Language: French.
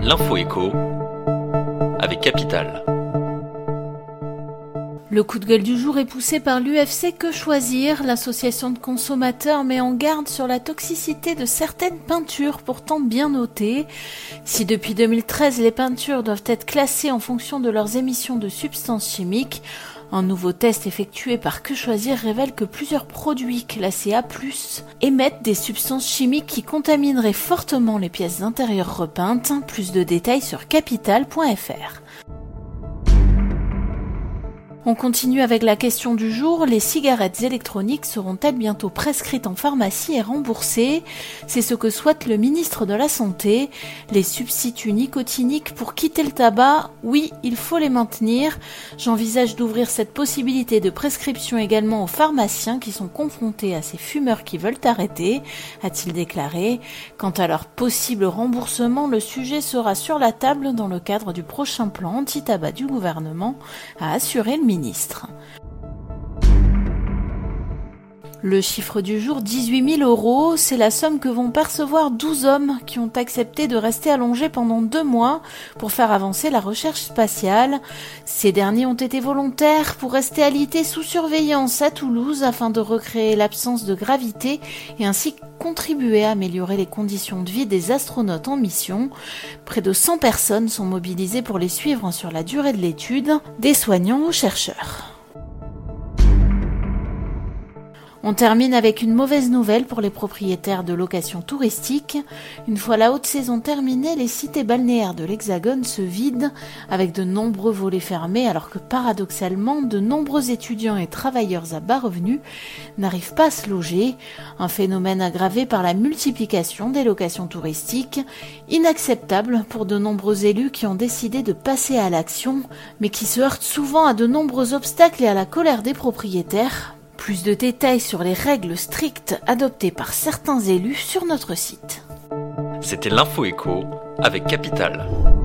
L'info écho avec Capital. Le coup de gueule du jour est poussé par l'UFC Que Choisir. L'association de consommateurs met en garde sur la toxicité de certaines peintures pourtant bien notées. Si depuis 2013 les peintures doivent être classées en fonction de leurs émissions de substances chimiques, un nouveau test effectué par Que Choisir révèle que plusieurs produits classés A+, émettent des substances chimiques qui contamineraient fortement les pièces d'intérieur repeintes. Plus de détails sur capital.fr. On continue avec la question du jour. Les cigarettes électroniques seront-elles bientôt prescrites en pharmacie et remboursées ? C'est ce que souhaite le ministre de la Santé. Les substituts nicotiniques pour quitter le tabac, oui, il faut les maintenir. J'envisage d'ouvrir cette possibilité de prescription également aux pharmaciens qui sont confrontés à ces fumeurs qui veulent arrêter, a-t-il déclaré. Quant à leur possible remboursement, le sujet sera sur la table dans le cadre du prochain plan anti-tabac du gouvernement, a assuré le ministre. Le chiffre du jour, 18 000 €, c'est la somme que vont percevoir 12 hommes qui ont accepté de rester allongés pendant 2 mois pour faire avancer la recherche spatiale. Ces derniers ont été volontaires pour rester alités sous surveillance à Toulouse afin de recréer l'absence de gravité et ainsi contribuer à améliorer les conditions de vie des astronautes en mission. Près de 100 personnes sont mobilisées pour les suivre sur la durée de l'étude, des soignants aux chercheurs. On termine avec une mauvaise nouvelle pour les propriétaires de locations touristiques. Une fois la haute saison terminée, les cités balnéaires de l'Hexagone se vident avec de nombreux volets fermés alors que paradoxalement, de nombreux étudiants et travailleurs à bas revenus n'arrivent pas à se loger. Un phénomène aggravé par la multiplication des locations touristiques, inacceptable pour de nombreux élus qui ont décidé de passer à l'action, mais qui se heurtent souvent à de nombreux obstacles et à la colère des propriétaires. Plus de détails sur les règles strictes adoptées par certains élus sur notre site. C'était l'Info écho avec Capital.